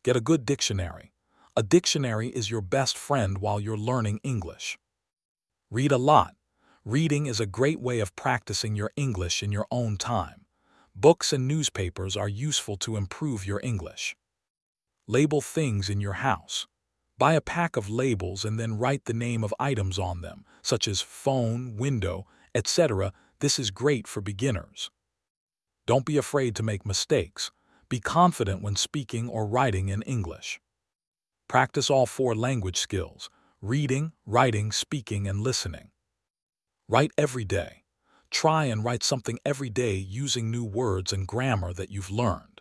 Get a good dictionary. A dictionary is your best friend while you're learning English. Read a lot. Reading is a great way of practicing your English in your own time. Books and newspapers are useful to improve your English. Label things in your house. Buy a pack of labels and then write the name of items on them, such as phone, window, etc. This is great for beginners. Don't be afraid to make mistakes. Be confident when speaking or writing in English. Practice all 4 language skills: reading, writing, speaking, and listening. Write every day. Try and write something every day using new words and grammar that you've learned.